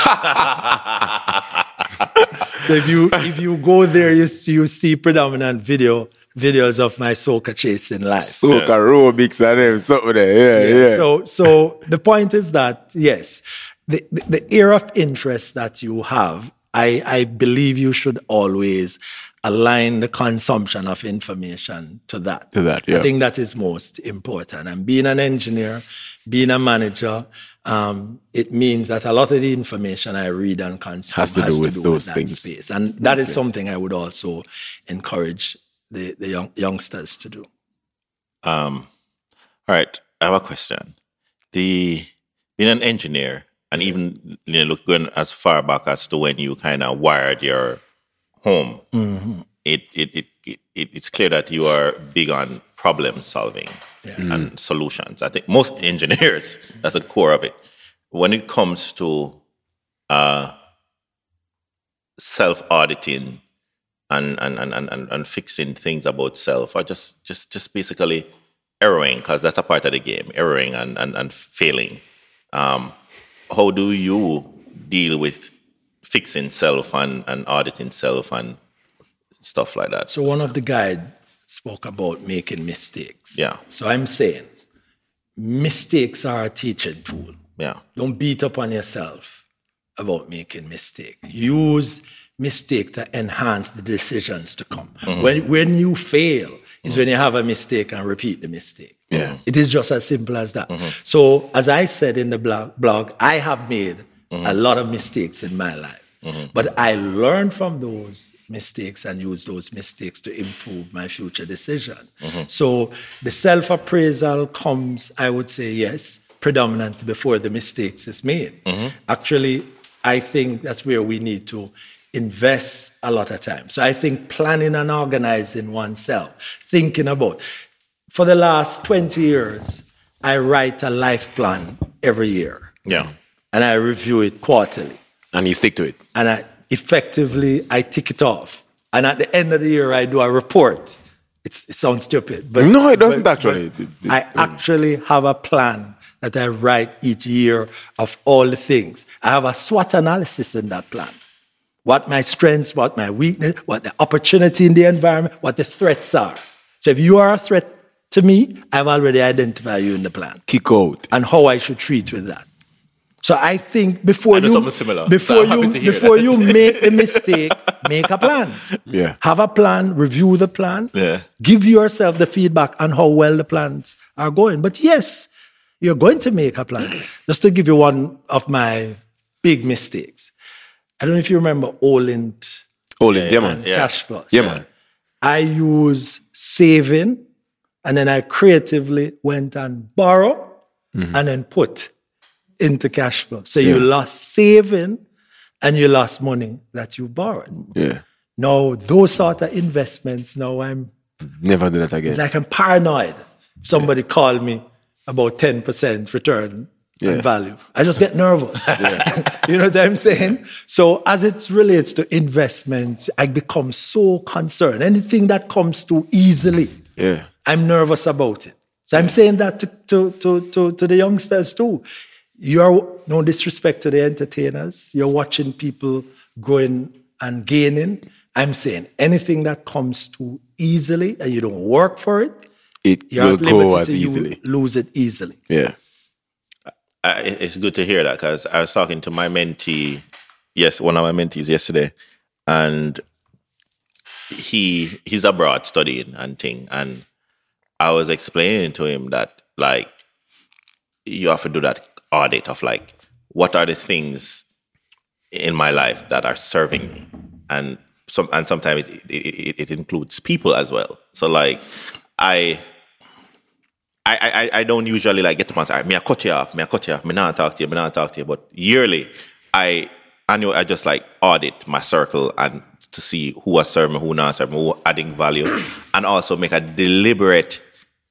So if you go there, you see predominant videos of my soca chasing life. Soca aerobics and them, something there. Yeah. So the point is that yes, the area of interest that you have, I believe you should always align the consumption of information to that. Yeah. I think that is most important. And being an engineer, being a manager, it means that a lot of the information I read and consume Has to do with those that things. space. And that is something I would also encourage the youngsters to do. all right, I have a question. Being an engineer, and even going as far back as to when you kind of wired your home, it's clear that you are big on problem solving and solutions. I think most engineers, that's the core of it. When it comes to self-auditing and fixing things about self, or just basically erroring, because that's a part of the game, erroring and failing. How do you deal with fixing self and auditing self and stuff like that? So one of the guides spoke about making mistakes. Yeah. So I'm saying mistakes are a teaching tool. Yeah. Don't beat up on yourself about making mistakes. Use mistake to enhance the decisions to come. When you fail is when you have a mistake and repeat the mistake. Yeah. It is just as simple as that. So as I said in the blog, I have made a lot of mistakes in my life. But I learned from those mistakes and use those mistakes to improve my future decision. So the self-appraisal comes, I would say, yes, predominant before the mistakes is made. Actually, I think that's where we need to invest a lot of time. So I think planning and organizing oneself, thinking about, for the last 20 years, I write a life plan every year. Yeah. And I review it quarterly. And you stick to it. And I tick it off. And at the end of the year, I do a report. It sounds stupid. But No, it doesn't actually. I actually have a plan that I write each year of all the things. I have a SWOT analysis in that plan. What my strengths, what my weakness, what the opportunity in the environment, what the threats are. So if you are a threat to me, I've already identified you in the plan. Kick out. And how I should treat with that. So I think before I do you something similar. before So I'm happy to hear before that. you make the mistake, make a plan. Yeah. Have a plan, review the plan. Yeah. Give yourself the feedback on how well the plans are going. But yes, you're going to make a plan. Just to give you one of my big mistakes. I don't know if you remember Olint Yeah, man. Yeah. Cash Plus. Yeah, man. I use saving, and then I creatively went and borrow, and then put into cash flow. So you lost saving, and you lost money that you borrowed. Yeah. Now, those sort of investments, now Never do that again. it's like I'm paranoid. If somebody called me about 10% return on value, I just get nervous. You know what I'm saying? So as it relates to investments, I become so concerned. Anything that comes too easily, Yeah. I'm nervous about it. So I'm saying that to the youngsters too. You're no disrespect to the entertainers. You're watching people growing and gaining. I'm saying anything that comes too easily and you don't work for it, It you're will at go liberty as to easily. lose it easily. Yeah. It's good to hear that, because I was talking to my mentee, one of my mentees yesterday, and he's abroad studying and thing, and I was explaining to him that, like, you have to do that audit of, like, what are the things in my life that are serving me, and sometimes it includes people as well. So, like, I don't usually, like, get to answer, me I cut you off, me not talk to you, but yearly I annual, I just like audit my circle and to see who are serving, who not serving, who are adding value, and also make a deliberate,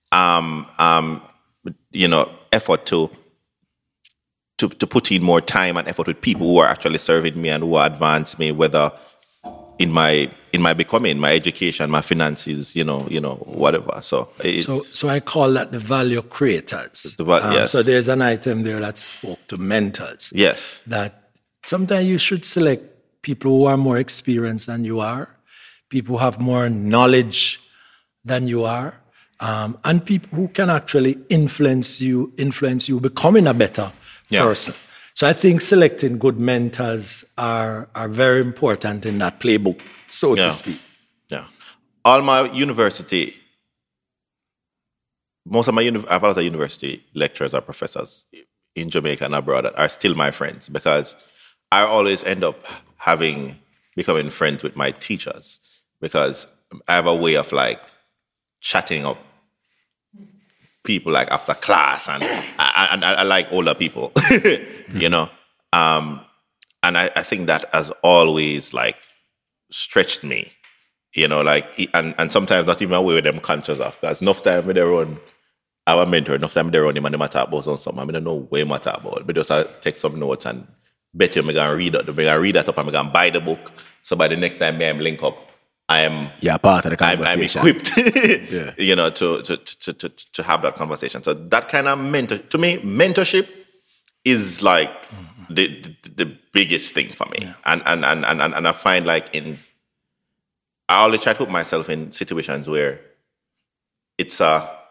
effort to put in more time and effort with people who are actually serving me and who are advance me, whether in my becoming, my education, my finances, whatever. So I call that the value creators. Yes. So there's an item there that spoke to mentors. Yes. That sometimes you should select people who are more experienced than you are, people who have more knowledge than you are, and people who can actually influence you becoming a better person. So I think selecting good mentors are very important in that playbook, so to speak. Yeah. All my university, I have a lot of university lecturers or professors in Jamaica and abroad that are still my friends, because I always end up becoming friends with my teachers, because I have a way of like chatting up people like after class, and I like older people, and I think that has always like stretched me, and sometimes not even aware with them conscious of, because enough time with their own our mentor, enough time they run him and they talk about something, I don't know what they talk about, but just take some notes and bet you I'm going to read that up, I'm going to buy the book, so by the next time I'm link up, part of the conversation. I'm equipped, to have that conversation. So that kind of mentorship is like the biggest thing for me. And I find like I always try to put myself in situations where it's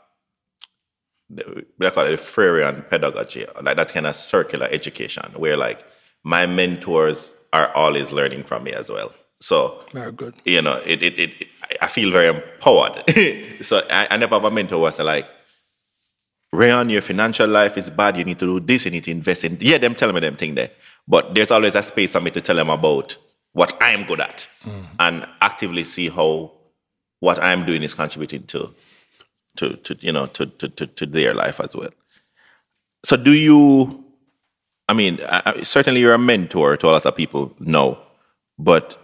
we call it a Freirean pedagogy, like that kind of circular education where like my mentors are always learning from me as well. So very good. I feel very empowered. So I never have a mentor who was like, Rayon, your financial life is bad, you need to do this, you need to invest in. Yeah, them telling me them thing there. But there's always a space for me to tell them about what I'm good at and actively see how what I'm doing is contributing to their life as well. So do you, certainly you're a mentor to a lot of people now, but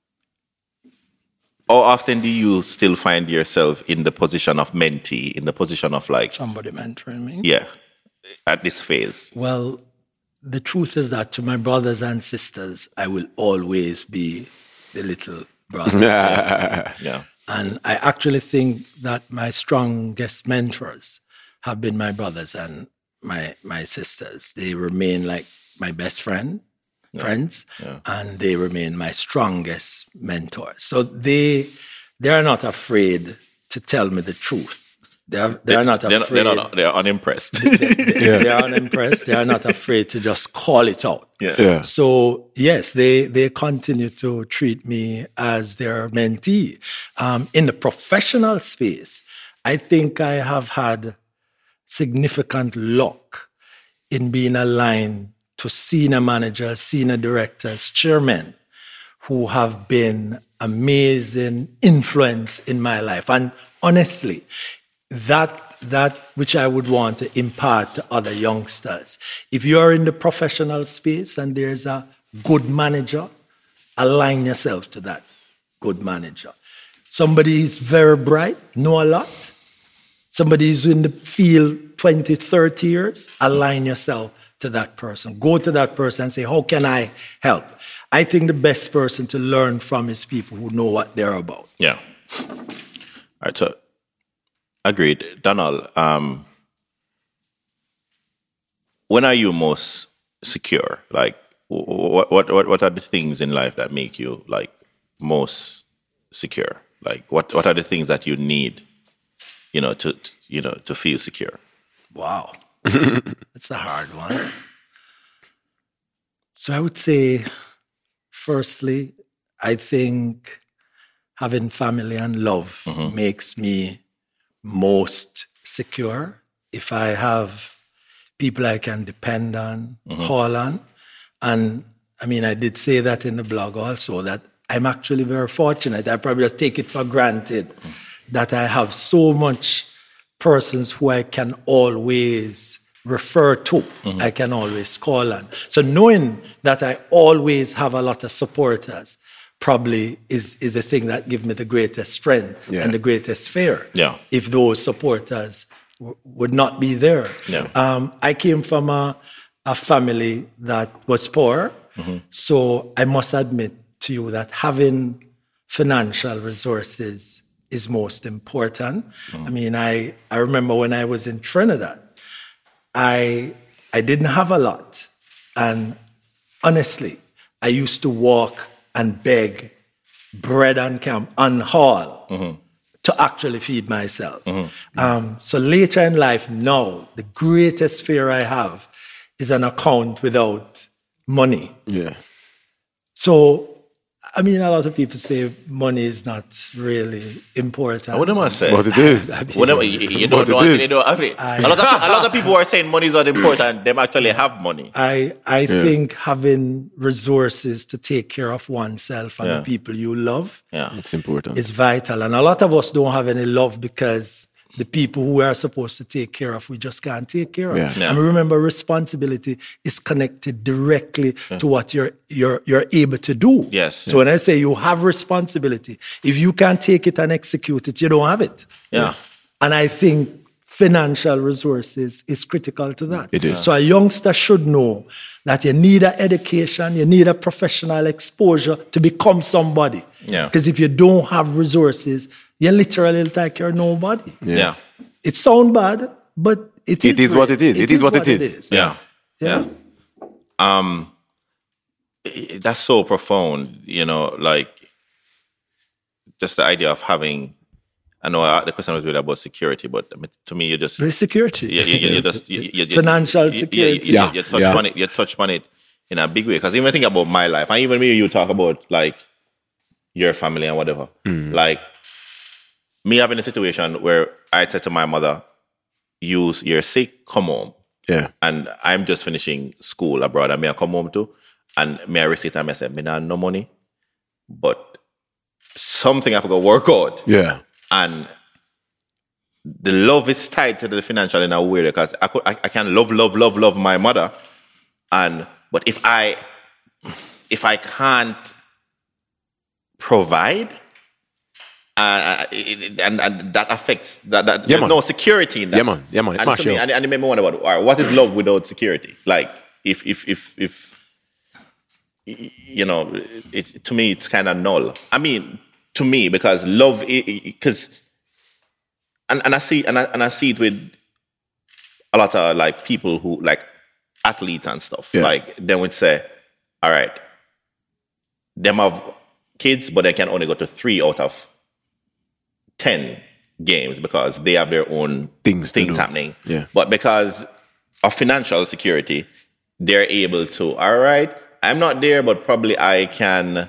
how often do you still find yourself in the position of mentee, in the position of like... somebody mentoring me? Yeah, at this phase. Well, the truth is that to my brothers and sisters, I will always be the little brother. Yeah. And I actually think that my strongest mentors have been my brothers and my sisters. They remain like my best friends, and they remain my strongest mentors. So they are not afraid to tell me the truth. They are not afraid. They're unimpressed. They are unimpressed. They are not afraid to just call it out. Yeah. So yes, they continue to treat me as their mentee. In the professional space, I think I have had significant luck in being aligned to senior managers, senior directors, chairmen who have been amazing influence in my life. And honestly, that which I would want to impart to other youngsters. If you are in the professional space and there's a good manager, align yourself to that good manager. Somebody is very bright, know a lot. Somebody is in the field 20, 30 years, align yourself to that person. Go to that person and say, how can I help? I think the best person to learn from is people who know what they're about. Yeah. All right, so agreed. Donald, when are you most secure? Like, what are the things in life that make you like most secure? Like, what are the things that you need, to feel secure? Wow, that's a hard one. So I would say, firstly, I think having family and love makes me most secure. If I have people I can depend on, call on. And I did say that in the blog also, that I'm actually very fortunate. I probably just take it for granted that I have so much persons who I can always refer to, I can always call on. So knowing that I always have a lot of supporters probably is a thing that gives me the greatest strength and the greatest fear. Yeah. If those supporters would not be there. Yeah. I came from a family that was poor, so I must admit to you that having financial resources is most important. I mean, I remember when I was in Trinidad, I didn't have a lot. And honestly, I used to walk and beg bread and camp and haul to actually feed myself. So later in life, now, the greatest fear I have is an account without money. Yeah. So, I mean, a lot of people say money is not really important. What am I saying? But it is. Whenever you don't know until you don't have it. A lot of people are saying money is not important. Them actually have money. I think having resources to take care of oneself and the people you love It's important. is vital. And a lot of us don't have any love because the people who we are supposed to take care of, we just can't take care of. Yeah. Yeah. And remember, responsibility is connected directly to what you're able to do. Yes. So when I say you have responsibility, if you can't take it and execute it, you don't have it. Yeah. And I think financial resources is critical to that. It is. So a youngster should know that you need an education, you need a professional exposure to become somebody. Yeah. Because if you don't have resources, you literally like you're nobody. Yeah. It sounds bad, but it is what it is. It is what it is. Yeah. Yeah. That's so profound, like just the idea of having, I know the question was really about security, but to me, you just, There's security. you just, you Financial security. You touch on it in a big way. Because even think about my life, and even you talk about like your family and whatever, like me having a situation where I said to my mother, you're sick, come home. Yeah. And I'm just finishing school abroad, and may I come home too? And may I receipt and I said, me not no money, but something I forgot work out. Yeah. And the love is tied to the financial in a way because I can love my mother, but if I can't provide, and that affects that. There's no security in that. Yeah, man. And to me, and it made me wonder about, all right, what is love without security? Like if to me it's kind of null. I mean, to me, because love, because and I see it with a lot of like people who like athletes and stuff. Yeah. Like they would say, all right, them have kids, but they can only go to 3 out of 10 games because they have their own things happening. Yeah. But because of financial security, they're able to, all right, I'm not there, but probably I can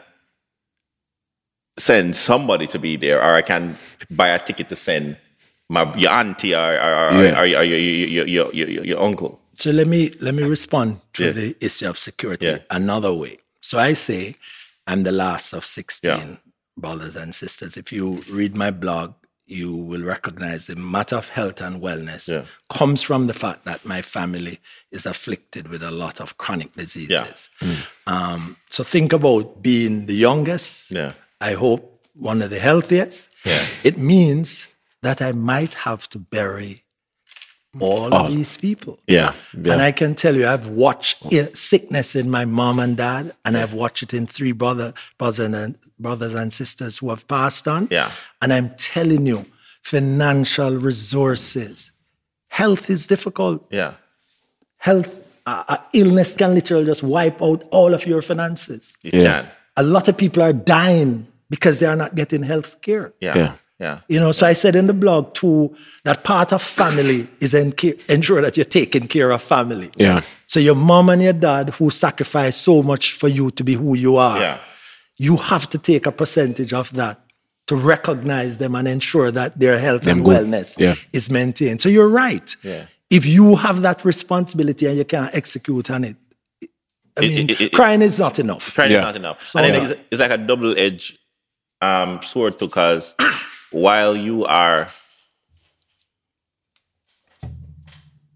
send somebody to be there, or I can buy a ticket to send your auntie or your uncle. So let me respond to the issue of security another way. So I say I'm the last of 16 brothers and sisters. If you read my blog, you will recognize the matter of health and wellness comes from the fact that my family is afflicted with a lot of chronic diseases. So think about being the youngest. I hope one of the healthiest. It means that I might have to bury all of these people. And I can tell you, I've watched sickness in my mom and dad, and I've watched it in 3 brothers and sisters who have passed on. And I'm telling you, financial resources, health is difficult. Health, illness can literally just wipe out all of your finances. It can. A lot of people are dying because they are not getting health care. So I said in the blog too that part of family is ensure that you're taking care of family. So your mom and your dad who sacrificed so much for you to be who you are, you have to take a percentage of that to recognize them and ensure that their health and wellness is maintained. So you're right. If you have that responsibility and you can't execute on it, crying is not enough. Crying is not enough. So, and it's like a double-edged sword, because while you are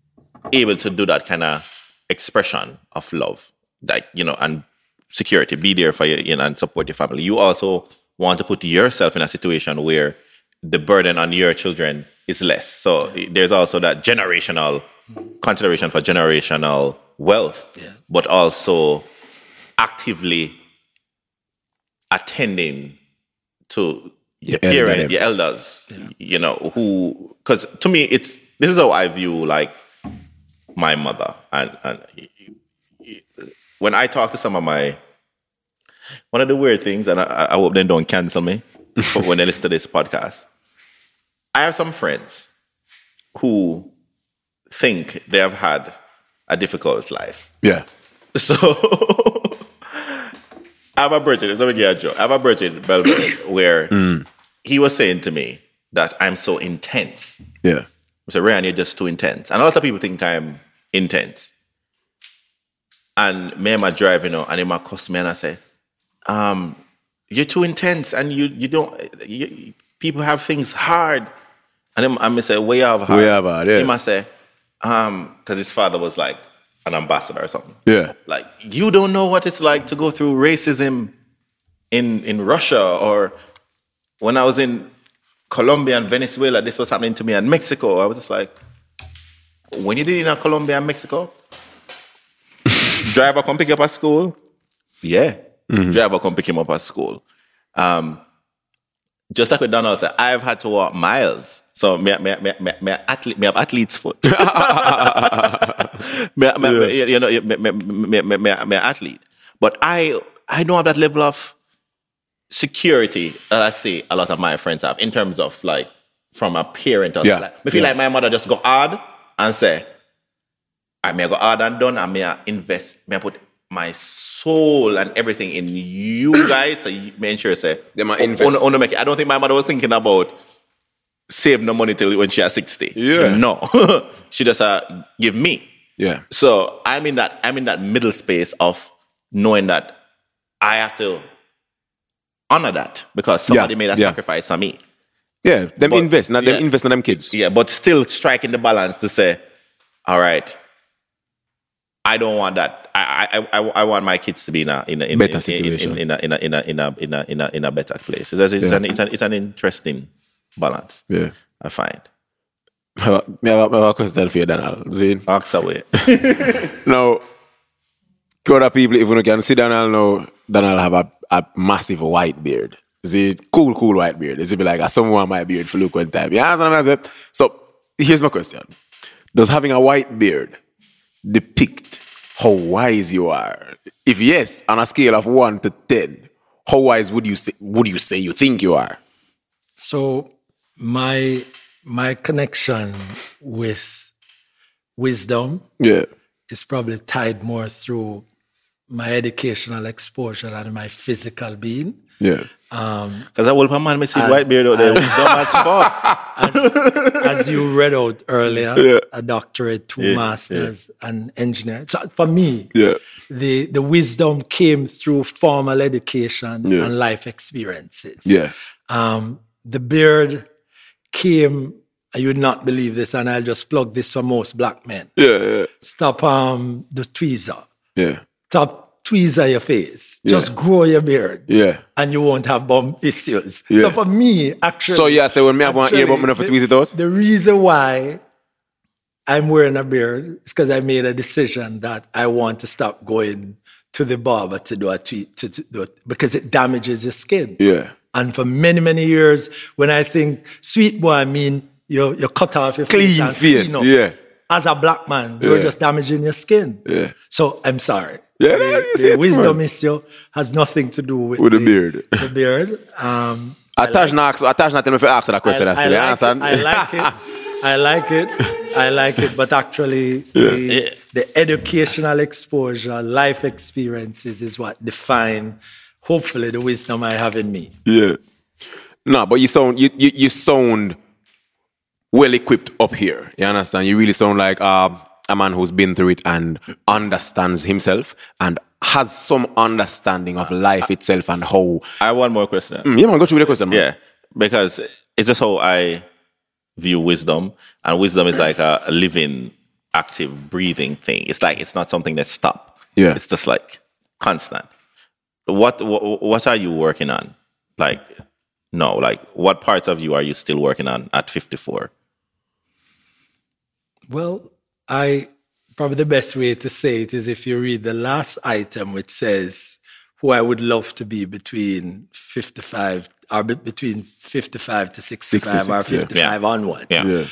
able to do that kind of expression of love, like, you know, and security, be there for you, you know, and support your family. You also want to put yourself in a situation where the burden on your children is less. So there's also that generational consideration for generational wealth, but also actively attending to your parents, your elders, you know, who, because to me, this is how I view like my mother. And when I talk to some of one of the weird things, and I hope they don't cancel me when they listen to this podcast, I have some friends who think they have had a difficult life. Yeah. So I have a Bridget, let me get a joke. I have a Bridget Belgrade where he was saying to me that I'm so intense. Yeah. I said, Ryan, you're just too intense. And a lot of people think I'm intense. And me and my driver, you know, and he might cuss me and I say, you're too intense and you don't, people have things hard. And then I may say, way have hard. Way have hard, yeah. He might say, because his father was like an ambassador or something. Yeah. Like, you don't know what it's like to go through racism in Russia, or when I was in Colombia and Venezuela, this was happening to me, and Mexico. I was just like, when you did in Colombia and Mexico, driver come pick you up at school? Yeah. Driver come pick him up at school. Just like with Donald said, I've had to walk miles. So me have athlete's foot. me athlete. But I don't have that level of security that I see a lot of my friends have in terms of like from a parent. Or like, I feel like my mother just go hard and say, I may go hard and done, and may I invest, may I put my soul and everything in you guys. So you may ensure say, invest. I don't think my mother was thinking about save no money till when she has 60. Yeah. No. She just give me. Yeah. So I'm in that middle space of knowing that I have to honor that because somebody made a sacrifice for me. Yeah, them invest in them kids. Yeah, but still striking the balance to say, all right, I don't want that. I want my kids to be in a better situation, in a better place. It's an interesting balance. Yeah, I find. I have a question for you, Donald. Ask away. Now, other people, if you can see Donald now, Donald have a massive white beard. Is it cool white beard? Is it be like someone my beard for look one time? You understand what I'm saying? So here's my question: does having a white beard depict how wise you are? If yes, on a scale of 1 to 10, how wise would you say you think you are? So my connection with wisdom is probably tied more through my educational exposure than my physical being. Yeah. Because I will put man see white beard out there, dumb as fuck. As you read out earlier, a doctorate, 2 masters, and engineer. So for me, the wisdom came through formal education and life experiences. Yeah. The beard came, you would not believe this, and I'll just plug this for most black men. Yeah. Stop the tweezer. Yeah. Stop tweezer your face. Just grow your beard. Yeah. And you won't have bum issues. Yeah. So for me, actually... So yeah, so when me have one ear bump enough to tweeze it out? The reason why I'm wearing a beard is because I made a decision that I want to stop going to the barber to do a tweet, to do it, because it damages your skin. Yeah. And for many, many years, when I think sweet boy, I mean, you cut off your face. Clean face, yeah. As a black man, you're just damaging your skin. Yeah. So I'm sorry. Yeah, the wisdom issue has nothing to do with the beard. The beard. Atash not tell me if you ask that question. I understand. I like it. But actually, the educational exposure, life experiences is what define, hopefully, the wisdom I have in me. Yeah. No, but you sound well equipped up here. You understand? You really sound like a man who's been through it and understands himself and has some understanding of life itself and how... I have one more question. Yeah, man, go through the question, man. Yeah, because it's just how I view wisdom. And wisdom is like a living active breathing thing. It's like it's not something that stops. Yeah. It's just like constant. What are you working on? Like, no, like what parts of you are you still working on at 54? Well, probably the best way to say it is if you read the last item, which says who I would love to be between 55 to 65 or 55 onwards. Yeah.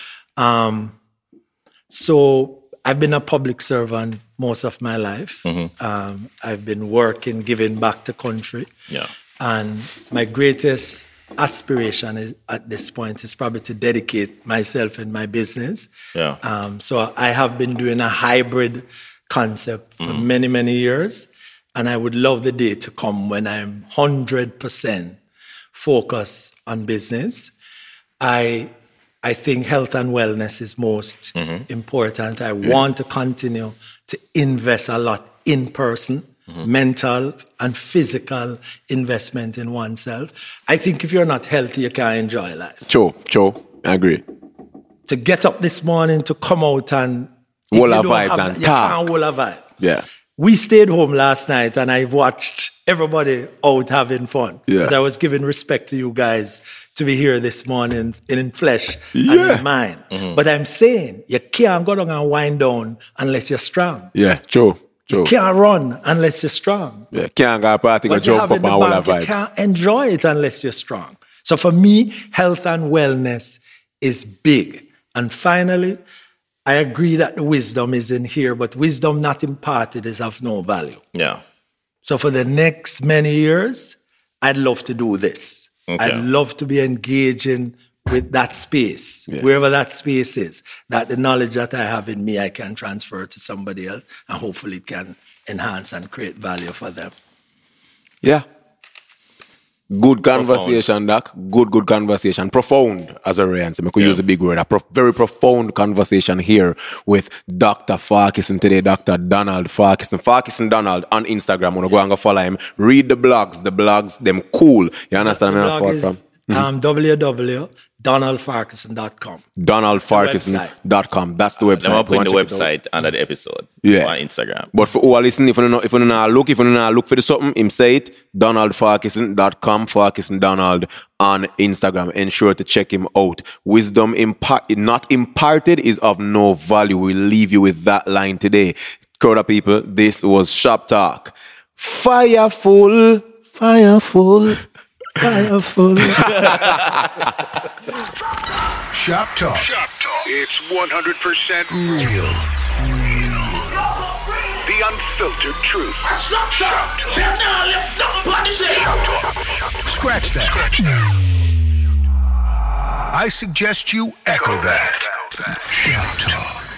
So I've been a public servant most of my life. I've been working, giving back to country. Yeah. And my greatest aspiration at this point is probably to dedicate myself in my business. Yeah. So I have been doing a hybrid concept for many, many years. And I would love the day to come when I'm 100% focused on business. I think health and wellness is most important. I want to continue to invest a lot in person, mental and physical investment in oneself. I think if you're not healthy, you can't enjoy life. True. I agree. To get up this morning, to come out and... Wall of vibes and you talk. can't wall of vibe. Yeah. We stayed home last night and I watched everybody out having fun. Yeah. But I was giving respect to you guys to be here this morning in flesh and in mind. But I'm saying you can't go down and wind down unless you're strong. Yeah, true. You can't run unless you're strong. Yeah, can't go party, go What you jump have up in the and all bank, the you vibes. can't enjoy it unless you're strong. So for me, health and wellness is big. And finally, I agree that the wisdom is in here, but wisdom not imparted is of no value. Yeah. So for the next many years, I'd love to do this. Okay. I'd love to be engaging with that space, wherever that space is, that the knowledge that I have in me, I can transfer to somebody else, and hopefully it can enhance and create value for them. Yeah. Good conversation, Doc. Good conversation. Profound, as a Ryan. I could use a big word. Very profound conversation here with Dr. Farquharson today, Dr. Donald Farquharson. Farquharson Donald on Instagram. I'm going to go and go follow him. Read the blogs. The blogs, them cool. You understand where I'm The blog from? www.donaldfarquharson.com. DonaldFarquharson.com. That's the website. I'm up in the Go and check it out. website under the episode. Yeah. On Instagram. But for who are listening, if you not look for the something, him say it, DonaldFarquharson.com, Farquharson Donald on Instagram. Ensure to check him out. Wisdom not imparted is of no value. We'll leave you with that line today. Crowd of people, this was Shop Talk. Fireful. Shop Talk. It's 100% real. The unfiltered truth. Shop Talk. Scratch that. I suggest you echo that. Shop Talk.